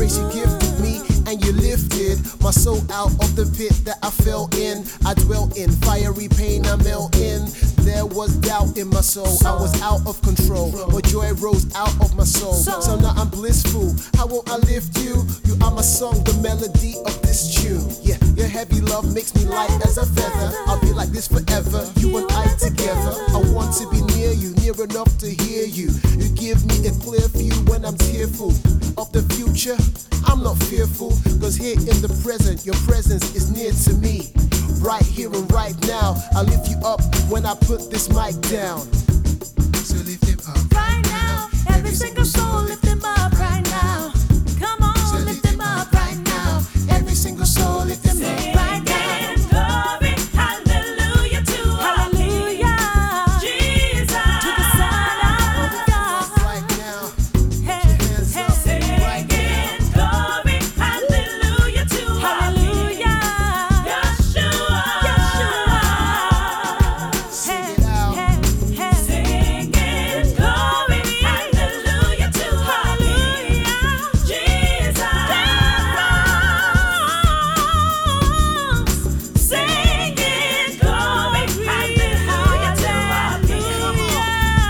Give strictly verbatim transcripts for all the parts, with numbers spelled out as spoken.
grace you gifted me, and you lifted my soul out of the pit that I fell in. I dwelt in fiery pain, I melt in. There was doubt in my soul, I was out of control, but joy rose out of my soul. So now I'm blissful. How won't I lift you? You are my song, the melody of this tune. Yeah, your heavy love makes me light as a feather. I'll be like this forever, you and I together. I want to be near you, near enough to hear you. You give me a clear view when I'm tearful of the future. I'm not fearful, cause here in the present, your presence is near to me. Right here and right now, I lift you up when I put this mic down. So lift him up right now. Every single soul, lift him up right now. Come on, so lift him up right now. Every single soul, lift him up right now. Glory, hallelujah to hallelujah, Jesus, to the Son of God. Right now, Hey, hey, singing right now. glory, hallelujah to hallelujah, Yeshua, Yeshua. Sing it out. Hey, hey, singing glory, hallelujah to hallelujah, Jesus. Singing glory, hallelujah to hallelujah,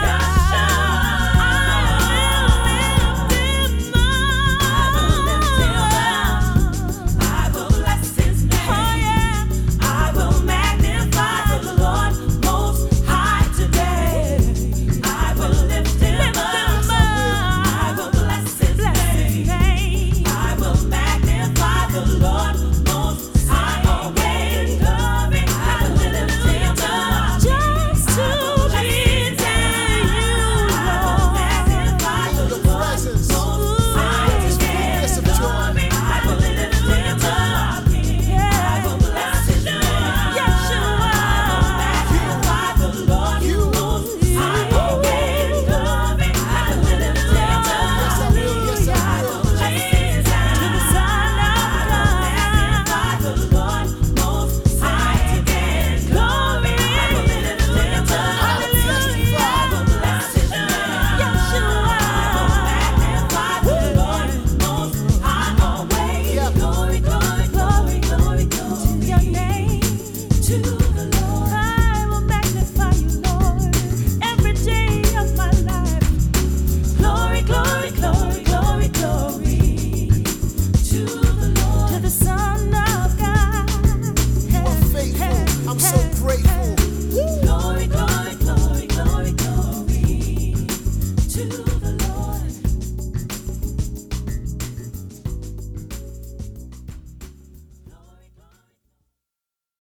I will bless His name. I will magnify the Lord Most High today. I will lift Him up. I will bless His name. I will magnify the Lord Most High. Always glory, I will lift Him up. Just to please You, I will magnify the Your Lord presence Most High is today. fullness of joy. I will lift Him up. I will bless His name. Yeshua. I will magnify the Lord You. Most High. Always glory, I will lift Him up. Yes, I will. Yes, I will. Jesus, to the Son of God. I will magnify the Lord Most High today. Glory, I will lift Him up. I will testify. I will bless His name. Yeshua. I will magnify the Lord Most High. Always Yeah. glory, glory, glory, glory, glory to Your name, to the Lord. I will magnify You, Lord, every day of my life. Glory, glory, glory, glory, glory to the Lord, to the Son of God. You are faithful. I'm so grateful. Glory,